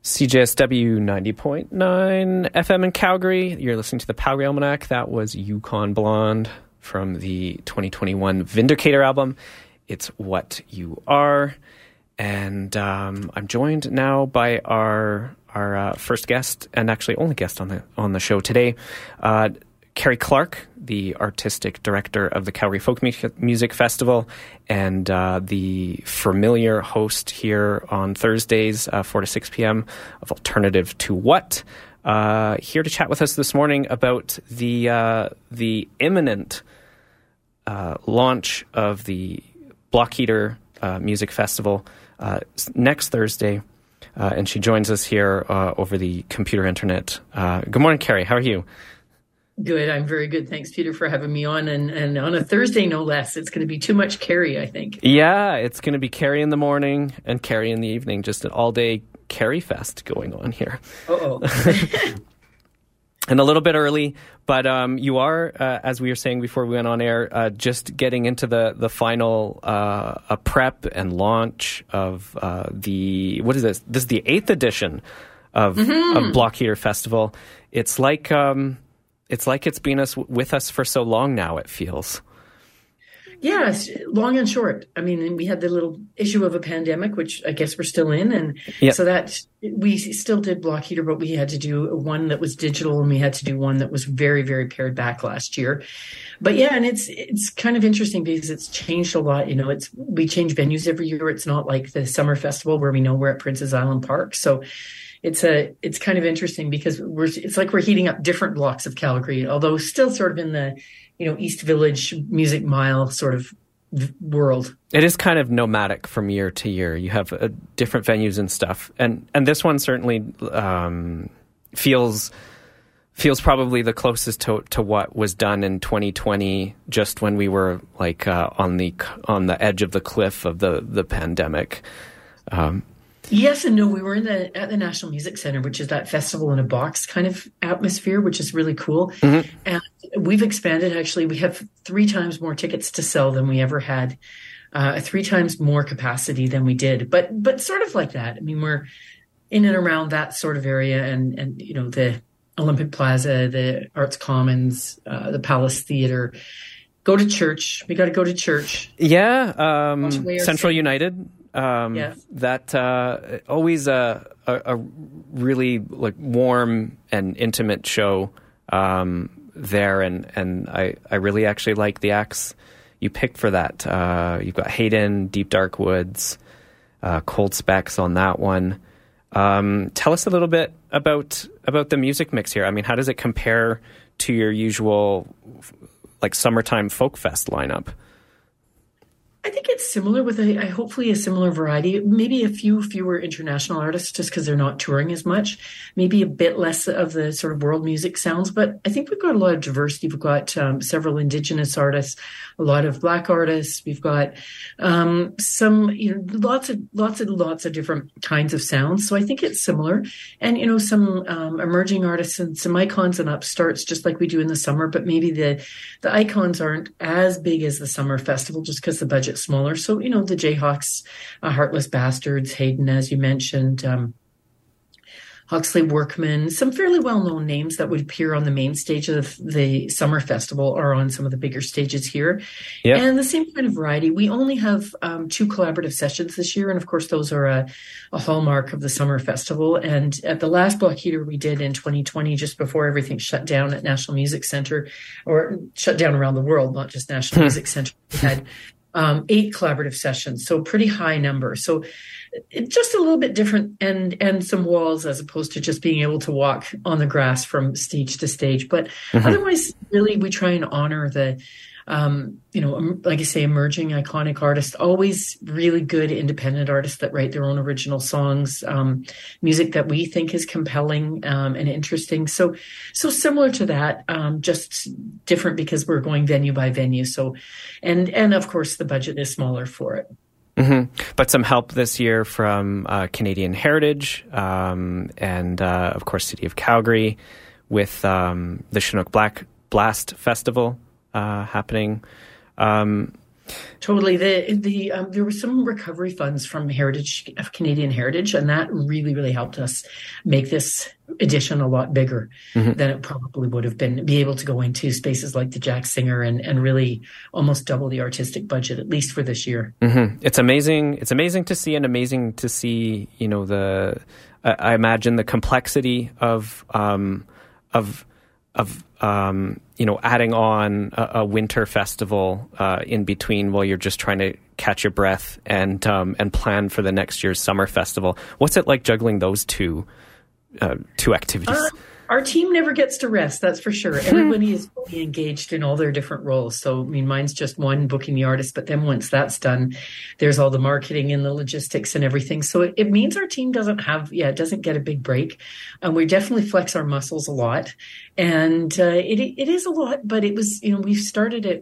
CJSW 90.9 FM in Calgary. You're listening to the Calgary Almanac. That was Yukon Blonde from the 2021 Vindicator album. It's What You Are. And I'm joined now by our first guest, and actually only guest on the show today, Carrie Clark, the artistic director of the Calgary Folk Music Festival, and the familiar host here on Thursdays, 4 to 6 p.m. of Alternative to What. Here to chat with us this morning about the imminent launch of the Blockheater Music Festival next Thursday. And she joins us here over the computer internet. Good morning, Carrie. How are you? Good. I'm very good. Thanks, Peter, for having me on. And on a Thursday, no less. It's going to be too much Carrie, I think. Yeah, it's going to be Carrie in the morning and Carrie in the evening. Just an all-day Carrie fest going on here. Uh-oh. And a little bit early, but you are, as we were saying before we went on air, just getting into the final prep and launch of what is this? This is the 8th edition of Blockheater Festival. It's like it's been with us for so long now, it feels. Yeah, long and short. I mean, we had the little issue of a pandemic, which I guess we're still in. And so that we still did Blockheater, but we had to do one that was digital and we had to do one that was very, very pared back last year. But yeah, and it's kind of interesting because it's changed a lot. You know, we change venues every year. It's not like the summer festival where we know we're at Princess Island Park. So it's kind of interesting because it's like we're heating up different blocks of Calgary, although still sort of in the, East Village Music Mile sort of world. It is kind of nomadic from year to year. You have different venues and stuff, and this one certainly feels probably the closest to what was done in 2020, just when we were like on the edge of the cliff of the pandemic. Yes and no. We were at the National Music Center, which is that festival in a box kind of atmosphere, which is really cool. Mm-hmm. And we've expanded. Actually, we have 3 times more tickets to sell than we ever had, 3 times more capacity than we did. But sort of like that. I mean, we're in and around that sort of area, and the Olympic Plaza, the Arts Commons, the Palace Theatre. Go to church. We got to go to church. Yeah, Central United. Yes. That always a really like warm and intimate show there, and I really actually like the acts you picked for that. You've got Hayden, Deep Dark Woods, Cold Specs on that one. Tell us a little bit about the music mix here. I mean, how does it compare to your usual like summertime folk fest lineup? I think it's similar with hopefully a similar variety, maybe a few fewer international artists just because they're not touring as much, maybe a bit less of the sort of world music sounds. But I think we've got a lot of diversity. We've got several Indigenous artists, a lot of Black artists. We've got some, lots of different kinds of sounds. So I think it's similar. And, some emerging artists and some icons and upstarts, just like we do in the summer. But maybe the icons aren't as big as the summer festival just because the budget's smaller. So, the Jayhawks, Heartless Bastards, Hayden, as you mentioned, Huxley Workman, some fairly well-known names that would appear on the main stage of the summer festival are on some of the bigger stages here. Yep. And the same kind of variety. We only have 2 collaborative sessions this year. And of course, those are a hallmark of the summer festival. And at the last Blockheater we did in 2020, just before everything shut down at National Music Center, or shut down around the world, not just National Music Center, we had 8 collaborative sessions, so pretty high number. So it's just a little bit different, and some walls as opposed to just being able to walk on the grass from stage to stage. But otherwise, really, we try and honor the, like I say, emerging iconic artists, always really good independent artists that write their own original songs, music that we think is compelling and interesting. So similar to that, just different because we're going venue by venue. So, and of course the budget is smaller for it. Mm-hmm. But some help this year from Canadian Heritage and of course City of Calgary with the Chinook Black Blast Festival happening. Totally. There were some recovery funds from Heritage of Canadian Heritage, and that really, really helped us make this edition a lot bigger than it probably would have been. Be able to go into spaces like the Jack Singer and really almost double the artistic budget, at least for this year. It's amazing. It's amazing to see, and amazing to see. You know, I imagine the complexity of you know, adding on a winter festival in between while you're just trying to catch your breath and plan for the next year's summer festival. What's it like juggling those two activities? Our team never gets to rest, that's for sure. Everybody is fully engaged in all their different roles. So, I mean, mine's just one, booking the artist, but then once that's done, there's all the marketing and the logistics and everything. So it means our team doesn't get a big break. We definitely flex our muscles a lot. And it is a lot, but it was, you know, we've started it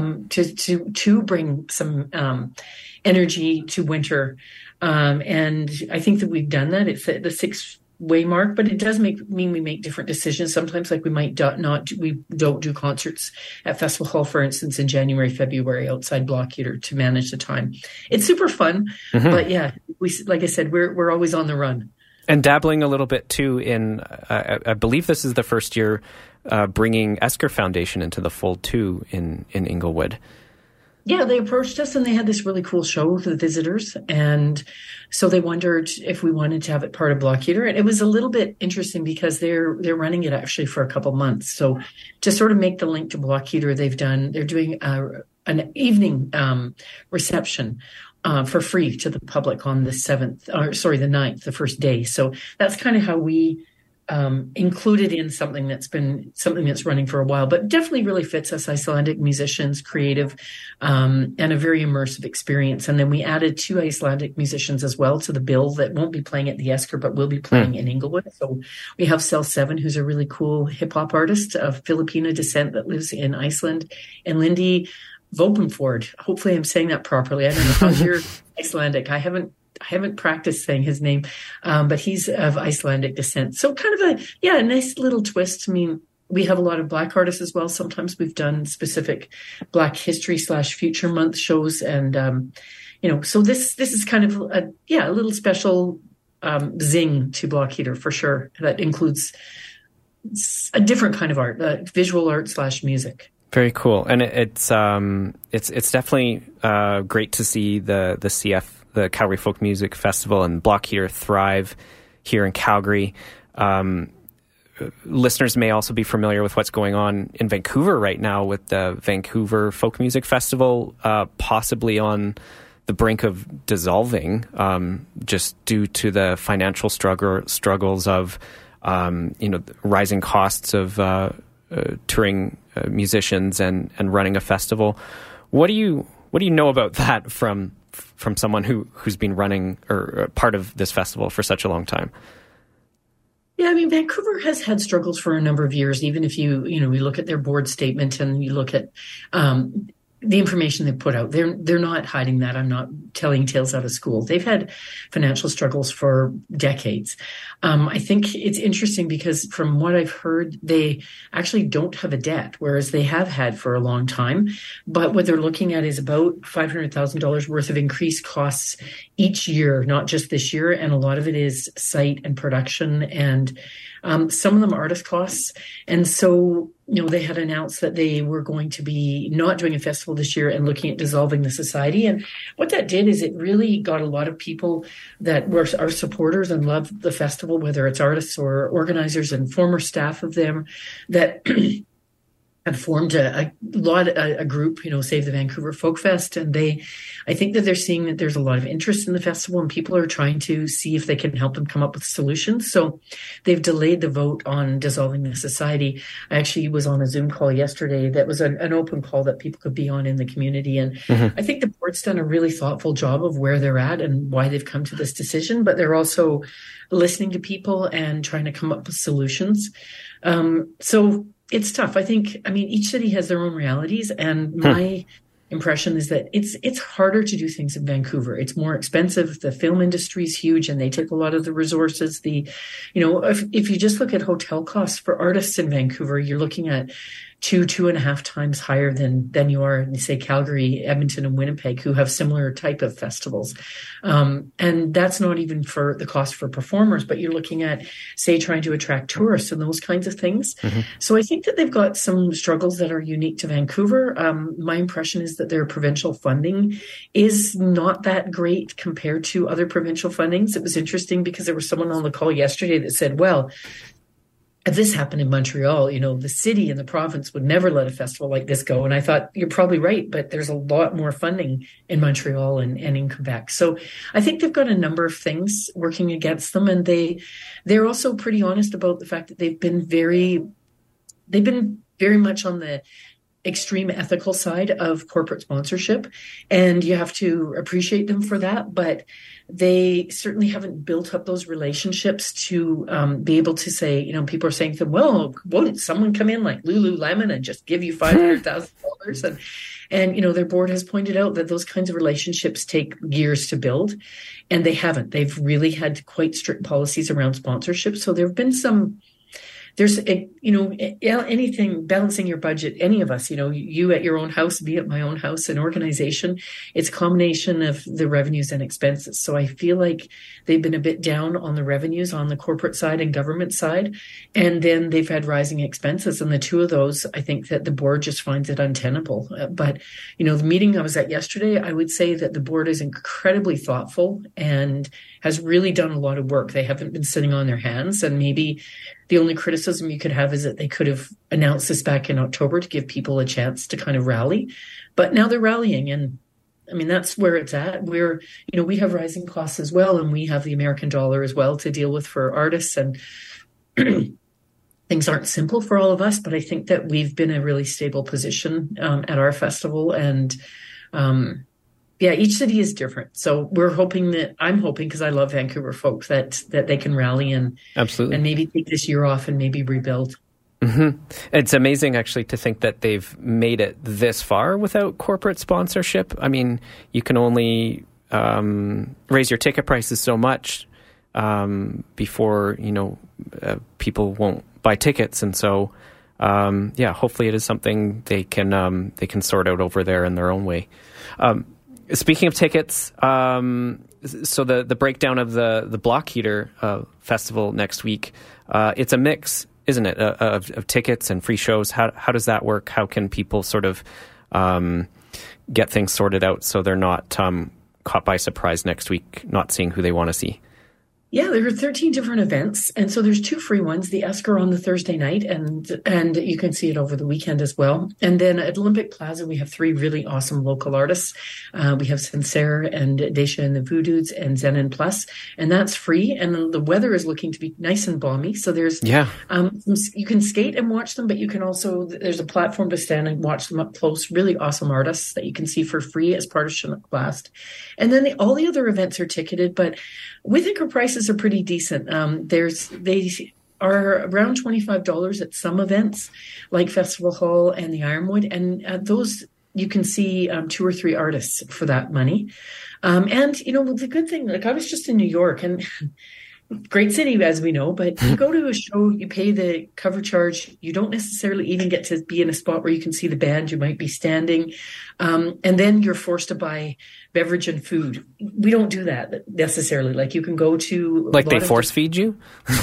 to bring some energy to winter. And I think that we've done that. It's the 6-way mark, but it does mean we make different decisions sometimes. Like we might we don't do concerts at Festival Hall, for instance, in January, February outside Blockheater to manage the time. It's super fun, but yeah, like I said, we're always on the run. And dabbling a little bit too in, I believe this is the first year bringing Esker Foundation into the fold too in Inglewood. Yeah, they approached us and they had this really cool show for the visitors. And so they wondered if we wanted to have it part of Blockheater. And it was a little bit interesting because they're running it actually for a couple months. So to sort of make the link to Blockheater, they're doing an evening reception for free to the public on the 9th, the first day. So that's kind of how we included in something that's running for a while, but definitely really fits us, Icelandic musicians, creative, and a very immersive experience. And then we added 2 Icelandic musicians as well to the bill that won't be playing at the Esker, but will be playing in Inglewood. So we have Cell 7, who's a really cool hip hop artist of Filipino descent that lives in Iceland, and Lindy Vopenford. Hopefully I'm saying that properly. I don't know. How's your Icelandic? I haven't practiced saying his name, but he's of Icelandic descent. So kind of a nice little twist. I mean, we have a lot of Black artists as well. Sometimes we've done specific Black History / Future Month shows. And, you know, so this is kind of a little special zing to Blockheater for sure. That includes a different kind of art, visual art / music. Very cool. And it's definitely great to see the CF, the Calgary Folk Music Festival, and Blockheater thrive here in Calgary. Listeners may also be familiar with what's going on in Vancouver right now with the Vancouver Folk Music Festival, possibly on the brink of dissolving, just due to the financial struggles of, rising costs of touring musicians and running a festival. What do you know about that from someone who's been running or part of this festival for such a long time? Yeah, I mean, Vancouver has had struggles for a number of years. Even if we look at their board statement and you look at the information they put out, they're not hiding that. I'm not telling tales out of school. They've had financial struggles for decades. I think it's interesting because from what I've heard, they actually don't have a debt, whereas they have had for a long time. But what they're looking at is about $500,000 worth of increased costs each year, not just this year. And a lot of it is site and production and some of them artist costs. And so, they had announced that they were going to be not doing a festival this year and looking at dissolving the society. And what that did is it really got a lot of people that were our supporters and loved the festival, whether it's artists or organizers and former staff of them that have formed a group, Save the Vancouver Folk Fest. And I think that they're seeing that there's a lot of interest in the festival and people are trying to see if they can help them come up with solutions. So they've delayed the vote on dissolving the society. I actually was on a Zoom call yesterday that was an open call that people could be on in the community. And I think the board's done a really thoughtful job of where they're at and why they've come to this decision, but they're also listening to people and trying to come up with solutions. So it's tough. I mean, each city has their own realities, and my impression is that it's harder to do things in Vancouver. It's more expensive. The film industry is huge, and they take a lot of the resources. If you just look at hotel costs for artists in Vancouver, you're looking at two and a half times higher than you are in, say, Calgary, Edmonton, and Winnipeg, who have similar type of festivals. And that's not even for the cost for performers, but you're looking at, say, trying to attract tourists and those kinds of things. Mm-hmm. So I think that they've got some struggles that are unique to Vancouver. My impression is that their provincial funding is not that great compared to other provincial fundings. It was interesting because there was someone on the call yesterday that said, well, if this happened in Montreal, the city and the province would never let a festival like this go. And I thought, you're probably right, but there's a lot more funding in Montreal and in Quebec. So I think they've got a number of things working against them. And they're also pretty honest about the fact that they've been very much on the extreme ethical side of corporate sponsorship. And you have to appreciate them for that. But they certainly haven't built up those relationships to be able to say, people are saying to them, well, won't someone come in like Lululemon and just give you $500,000? And their board has pointed out that those kinds of relationships take years to build, and they haven't. They've really had quite strict policies around sponsorship. So there have been there's anything balancing your budget, any of us, you at your own house, be at my own house, an organization, it's a combination of the revenues and expenses. So I feel like they've been a bit down on the revenues on the corporate side and government side. And then they've had rising expenses. And the two of those, I think that the board just finds it untenable. But, the meeting I was at yesterday, I would say that the board is incredibly thoughtful and has really done a lot of work. They haven't been sitting on their hands. And maybe the only criticism you could have is that they could have announced this back in October to give people a chance to kind of rally. But now they're rallying. And I mean, that's where it's at. We have rising costs as well. And we have the American dollar as well to deal with for artists. And things aren't simple for all of us. But I think that we've been in a really stable position at our festival. And each city is different. So I'm hoping, because I love Vancouver folks, that they can rally and absolutely, and maybe take this year off and maybe rebuild. Mm-hmm. It's amazing, actually, to think that they've made it this far without corporate sponsorship. I mean, you can only raise your ticket prices so much before people won't buy tickets, and so hopefully it is something they can sort out over there in their own way. Speaking of tickets, so the breakdown of the Block Heater festival next week, it's a mix, isn't it, of tickets and free shows? How does that work? How can people sort of get things sorted out so they're not caught by surprise next week, not seeing who they want to see? Yeah, there are 13 different events. And so there's 2 free ones, the Esker on the Thursday night, and you can see it over the weekend as well. And then at Olympic Plaza, we have 3 really awesome local artists. We have Sincere and Daisha and the Voodoos and Zen and Plus, and that's free. And the weather is looking to be nice and balmy. So there's, you can skate and watch them, but you can also, there's a platform to stand and watch them up close. Really awesome artists that you can see for free as part of Chinook Blast. And then all the other events are ticketed, but we think our prices are pretty decent. They are around $25 at some events, like Festival Hall and the Ironwood, and at those you can see 2 or 3 artists for that money. And the good thing, like I was just in New York, and great city as we know, but you go to a show, you pay the cover charge, you don't necessarily even get to be in a spot where you can see the band. You might be standing, and then you're forced to buy beverage and food. We don't do that necessarily. Like you can go to they force feed you.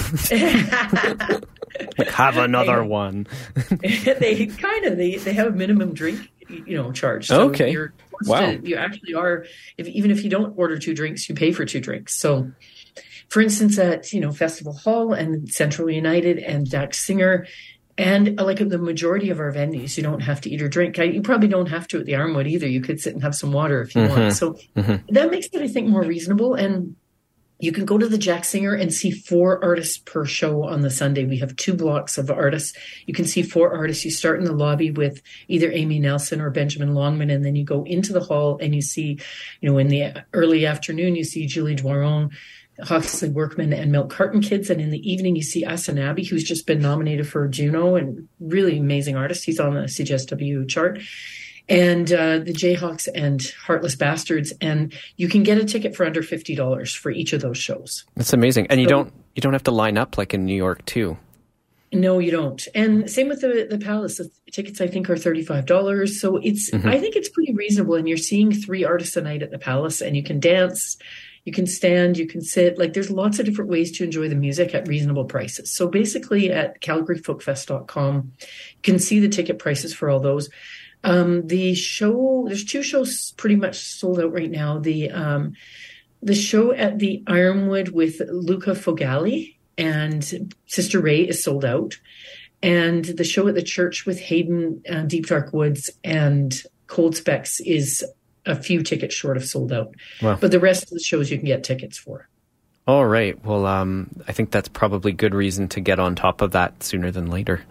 Like, have another one. They have a minimum drink charge. So okay. You're forced to, you actually are, even if you don't order 2 drinks, you pay for 2 drinks. So for instance, at Festival Hall and Central United and Dax Singer, and like the majority of our venues, you don't have to eat or drink. You probably don't have to at the Ironwood either. You could sit and have some water if you want. So that makes it, I think, more reasonable. And you can go to the Jack Singer and see 4 artists per show on the Sunday. We have 2 blocks of artists. You can see 4 artists. You start in the lobby with either Amy Nelson or Benjamin Longman, and then you go into the hall and you see, in the early afternoon, you see Julie Doiron, Huxley Workman, and Milk Carton Kids. And in the evening, you see Asanabi, who's just been nominated for Juno, and really amazing artist. He's on the CJSW chart. And the Jayhawks and Heartless Bastards. And you can get a ticket for under $50 for each of those shows. That's amazing. And you don't have to line up like in New York too. No, you don't. And same with the Palace. The tickets, I think, are $35. So I think it's pretty reasonable. And you're seeing 3 artists a night at the Palace, and you can dance, you can stand, you can sit. Like, there's lots of different ways to enjoy the music at reasonable prices. So basically at calgaryfolkfest.com, you can see the ticket prices for all those. There's 2 shows pretty much sold out right now. The show at the Ironwood with Luca Fogali and Sister Ray is sold out. And the show at the church with Hayden, Deep Dark Woods, and Cold Specs is a few tickets short of sold out. Wow. But the rest of the shows you can get tickets for. All right. Well, I think that's probably good reason to get on top of that sooner than later.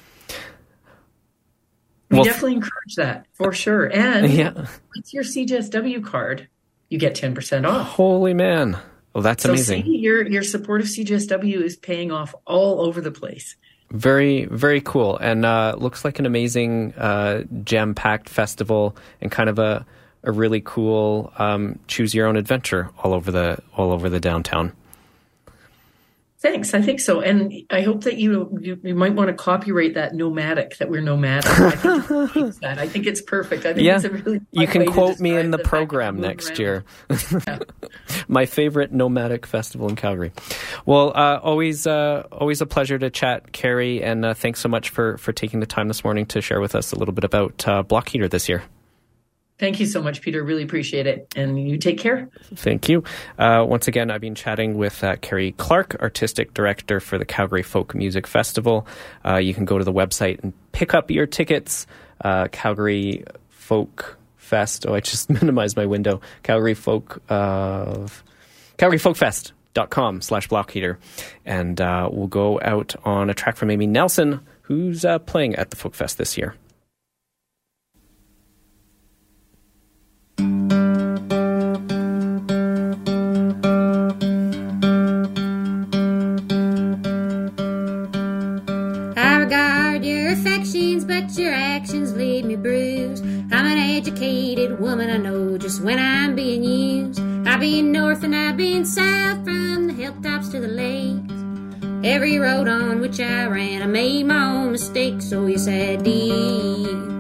We definitely encourage that, for sure. And with your CJSW card, you get 10% off. Holy man. Well, that's amazing. See, your support of CJSW is paying off all over the place. Very, very cool. And looks like an amazing jam-packed festival, and kind of a really cool choose your own adventure all over the downtown. Thanks. I think so. And I hope that you might want to copyright that nomadic, that we're nomadic. I think it's perfect. I think it's a really fun You can way quote me in the program next year. My favorite nomadic festival in Calgary. Well, always a pleasure to chat, Carrie, and thanks so much for taking the time this morning to share with us a little bit about Block Heater this year. Thank you so much, Peter. Really appreciate it. And you take care. Thank you. Once again, I've been chatting with Carrie Clark, Artistic Director for the Calgary Folk Music Festival. You can go to the website and pick up your tickets. Calgary Folk Fest. Oh, I just minimized my window. CalgaryFolkFest.com/blockheater. And we'll go out on a track from Amy Nelson, who's playing at the Folk Fest this year. Your actions leave me bruised. I'm an educated woman, I know just when I'm being used. I've been north and I've been south, from the hilltops to the lakes. Every road on which I ran, I made my own mistakes, so yes I did.